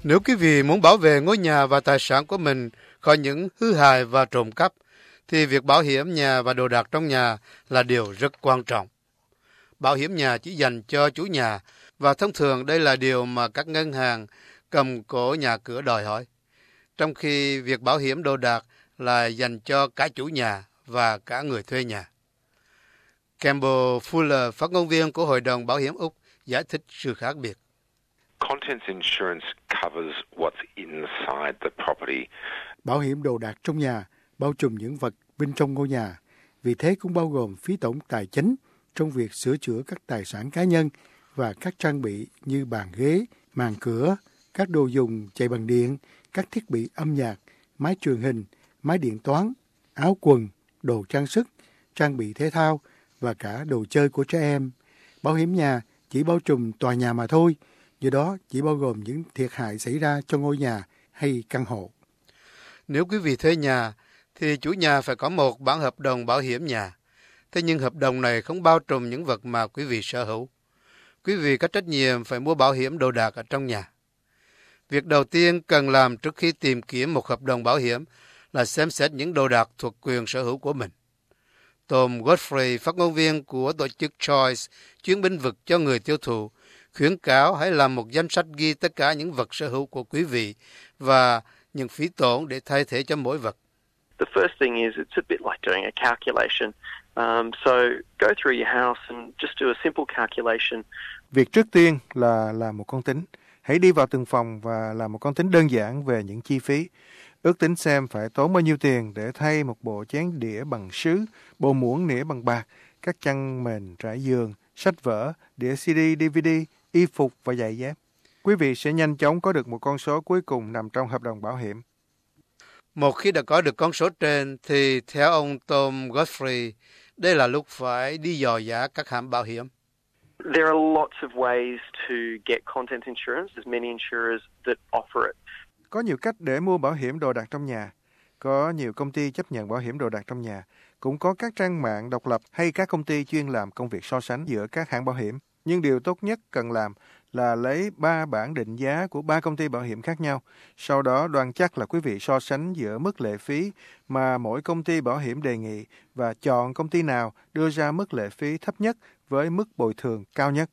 Nếu quý vị muốn bảo vệ ngôi nhà và tài sản của mình khỏi những hư hại và trộm cắp, thì việc bảo hiểm nhà và đồ đạc trong nhà là điều rất quan trọng. Bảo hiểm nhà chỉ dành cho chủ nhà, và thông thường đây là điều mà các ngân hàng cầm cố nhà cửa đòi hỏi. Trong khi việc bảo hiểm đồ đạc là dành cho cả chủ nhà và cả người thuê nhà. Campbell Fuller, phát ngôn viên của Hội đồng Bảo hiểm Úc, giải thích sự khác biệt. Contents insurance covers what's inside the property. Bảo hiểm đồ đạc trong nhà bao trùm những vật bên trong ngôi nhà, vì thế cũng bao gồm phí tổn tài chính trong việc sửa chữa các tài sản cá nhân và các trang bị như bàn ghế, màn cửa, các đồ dùng chạy bằng điện, các thiết bị âm nhạc, máy truyền hình, máy điện toán, áo quần, đồ trang sức, trang bị thể thao và cả đồ chơi của trẻ em. Bảo hiểm nhà chỉ bao trùm tòa nhà mà thôi, do đó chỉ bao gồm những thiệt hại xảy ra cho ngôi nhà hay căn hộ. Nếu quý vị thuê nhà, thì chủ nhà phải có một bản hợp đồng bảo hiểm nhà. Thế nhưng hợp đồng này không bao trùm những vật mà quý vị sở hữu. Quý vị có trách nhiệm phải mua bảo hiểm đồ đạc ở trong nhà. Việc đầu tiên cần làm trước khi tìm kiếm một hợp đồng bảo hiểm là xem xét những đồ đạc thuộc quyền sở hữu của mình. Tom Godfrey, phát ngôn viên của tổ chức Choice, chuyên binh vực cho người tiêu thụ, khuyến cáo hãy làm một danh sách ghi tất cả những vật sở hữu của quý vị và những phí tổn để thay thế cho mỗi vật. The first thing is it's a bit like doing a calculation. So go through your house and just do a simple calculation. Việc trước tiên là làm một con tính. Hãy đi vào từng phòng và làm một con tính đơn giản về những chi phí. Ước tính xem phải tốn bao nhiêu tiền để thay một bộ chén đĩa bằng sứ, bộ muỗng nĩa bằng bạc, các chăn mền trải giường, sách vở, đĩa CD, DVD, y phục và giày dép. Quý vị sẽ nhanh chóng có được một con số cuối cùng nằm trong hợp đồng bảo hiểm. Một khi đã có được con số trên, thì theo ông Tom Godfrey, đây là lúc phải đi dò giá các hãng bảo hiểm. There are lots of ways to get content insurance. There's many insurers that offer it. Có nhiều cách để mua bảo hiểm đồ đạc trong nhà. Có nhiều công ty chấp nhận bảo hiểm đồ đạc trong nhà. Cũng có các trang mạng độc lập hay các công ty chuyên làm công việc so sánh giữa các hãng bảo hiểm. Nhưng điều tốt nhất cần làm là lấy 3 bản định giá của 3 công ty bảo hiểm khác nhau. Sau đó đoan chắc là quý vị so sánh giữa mức lệ phí mà mỗi công ty bảo hiểm đề nghị và chọn công ty nào đưa ra mức lệ phí thấp nhất với mức bồi thường cao nhất.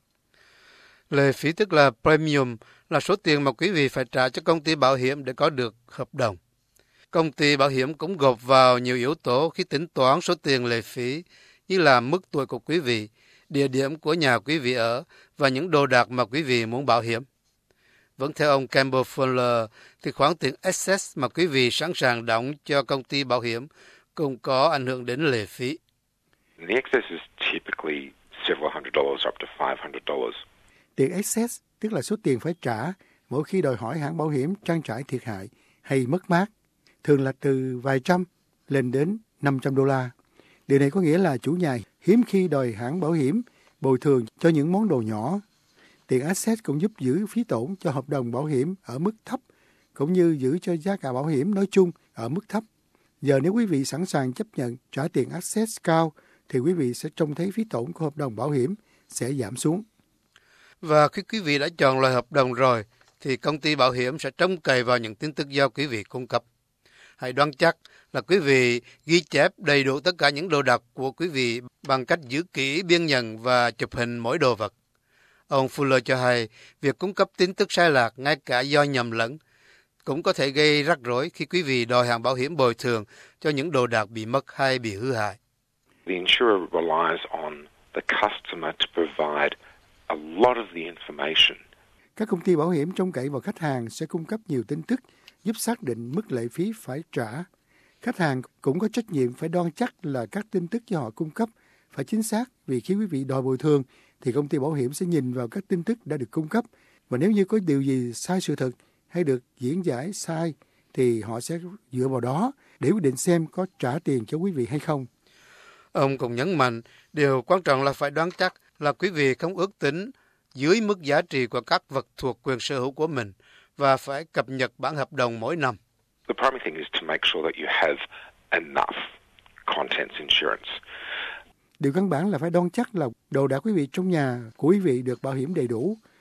Lệ phí tức là premium, là số tiền mà quý vị phải trả cho công ty bảo hiểm để có được hợp đồng. Công ty bảo hiểm cũng gộp vào nhiều yếu tố khi tính toán số tiền lệ phí, như là mức tuổi của quý vị, địa điểm của nhà quý vị ở và những đồ đạc mà quý vị muốn bảo hiểm. Vẫn theo ông Campbell Fuller, thì khoản tiền excess mà quý vị sẵn sàng đóng cho công ty bảo hiểm cũng có ảnh hưởng đến lệ phí. The excess is typically several $100 up to $500. Tiền excess tức là số tiền phải trả mỗi khi đòi hỏi hãng bảo hiểm trang trải thiệt hại hay mất mát, thường là từ vài trăm lên đến $500. Điều này có nghĩa là chủ nhà hiếm khi đòi hãng bảo hiểm bồi thường cho những món đồ nhỏ. Tiền excess cũng giúp giữ phí tổn cho hợp đồng bảo hiểm ở mức thấp, cũng như giữ cho giá cả bảo hiểm nói chung ở mức thấp. Giờ nếu quý vị sẵn sàng chấp nhận trả tiền excess cao, thì quý vị sẽ trông thấy phí tổn của hợp đồng bảo hiểm sẽ giảm xuống. Và khi quý vị đã chọn loại hợp đồng rồi, thì công ty bảo hiểm sẽ trông cậy vào những tin tức do quý vị cung cấp. Hãy đoán chắc là quý vị ghi chép đầy đủ tất cả những đồ đạc của quý vị bằng cách giữ kỹ biên nhận và chụp hình mỗi đồ vật. Ông Fuller cho hay, việc cung cấp tin tức sai lạc ngay cả do nhầm lẫn cũng có thể gây rắc rối khi quý vị đòi hãng bảo hiểm bồi thường cho những đồ đạc bị mất hay bị hư hại. The insurer relies on the customer to provide a lot of the information. Các công ty bảo hiểm trông cậy vào khách hàng sẽ cung cấp nhiều tin tức giúp xác định mức lệ phí phải trả. Khách hàng cũng có trách nhiệm phải đoan chắc là các tin tức do họ cung cấp phải chính xác, vì khi quý vị đòi bồi thường thì công ty bảo hiểm sẽ nhìn vào các tin tức đã được cung cấp, và nếu như có điều gì sai sự thật hay được diễn giải sai thì họ sẽ dựa vào đó để quyết định xem có trả tiền cho quý vị hay không. Ông cũng nhấn mạnh, điều quan trọng là phải đoán chắc là quý vị không ước tính dưới mức giá trị của các vật thuộc quyền sở hữu của mình và phải cập nhật bản hợp đồng mỗi năm. The primary thing is to make sure that you have enough contents insurance. Điều căn bản là phải đoán chắc là đồ đạc quý vị trong nhà của quý vị được bảo hiểm đầy đủ,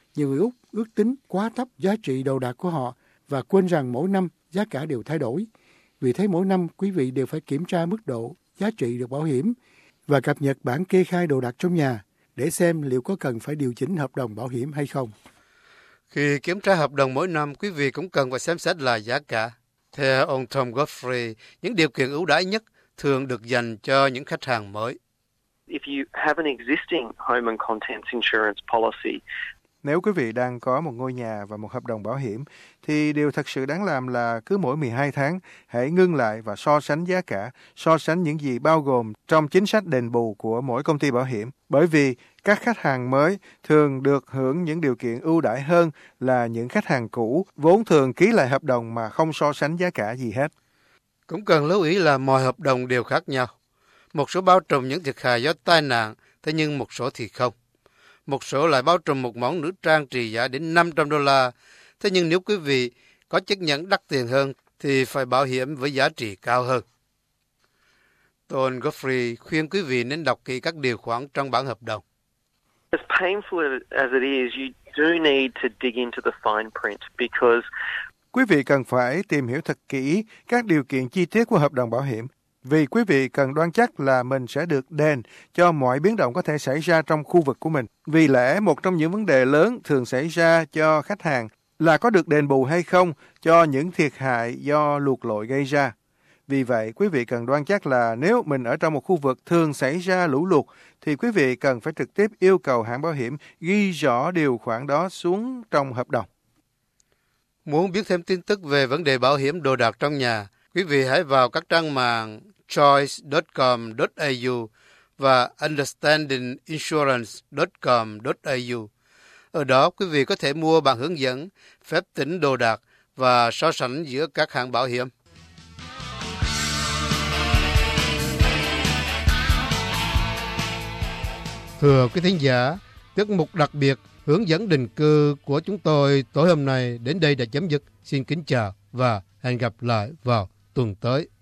Nhiều người Úc ước tính quá thấp giá trị đồ đạc của họ và quên rằng mỗi năm giá cả đều thay đổi. Vì thế mỗi năm quý vị đều phải kiểm tra mức độ giá trị được bảo hiểm và cập nhật bản kê khai đồ đạc trong nhà để xem liệu có cần phải điều chỉnh hợp đồng bảo hiểm hay không. Khi kiểm tra hợp đồng mỗi năm, quý vị cũng cần phải xem xét lại giá cả. Theo ông Tom Godfrey, những điều kiện ưu đãi nhất thường được dành cho những khách hàng mới. If you have an existing home and contents insurance policy, Nếu quý vị đang có một ngôi nhà và một hợp đồng bảo hiểm, thì điều thật sự đáng làm là cứ mỗi 12 tháng, hãy ngưng lại và so sánh giá cả, so sánh những gì bao gồm trong chính sách đền bù của mỗi công ty bảo hiểm. Bởi vì các khách hàng mới thường được hưởng những điều kiện ưu đãi hơn là những khách hàng cũ, vốn thường ký lại hợp đồng mà không so sánh giá cả gì hết. Cũng cần lưu ý là mọi hợp đồng đều khác nhau. Một số bao trùm những thiệt hại do tai nạn, thế nhưng một số thì không. Một số lại bao trùm một món nữ trang trị giá đến $500. Thế nhưng nếu quý vị có chiếc nhẫn đắt tiền hơn thì phải bảo hiểm với giá trị cao hơn. Tom Godfrey khuyên quý vị nên đọc kỹ các điều khoản trong bản hợp đồng. as painful as it is, you do need to dig into the fine print because Quý vị cần phải tìm hiểu thật kỹ các điều kiện chi tiết của hợp đồng bảo hiểm, vì quý vị cần đoán chắc là mình sẽ được đền cho mọi biến động có thể xảy ra trong khu vực của mình. Vì lẽ một trong những vấn đề lớn thường xảy ra cho khách hàng là có được đền bù hay không cho những thiệt hại do lụt lội gây ra. Vì vậy, quý vị cần đoán chắc là nếu mình ở trong một khu vực thường xảy ra lũ lụt, thì quý vị cần phải trực tiếp yêu cầu hãng bảo hiểm ghi rõ điều khoản đó xuống trong hợp đồng. Muốn biết thêm tin tức về vấn đề bảo hiểm đồ đạc trong nhà, quý vị hãy vào các trang mạng choice.com.au và understandinginsurance.com.au. Ở đó, quý vị có thể mua bản hướng dẫn, phép tính đồ đạc và so sánh giữa các hãng bảo hiểm. Thưa quý thính giả, tiết mục đặc biệt hướng dẫn định cư của chúng tôi tối hôm nay đến đây đã chấm dứt. Xin kính chào và hẹn gặp lại vào tuần tới.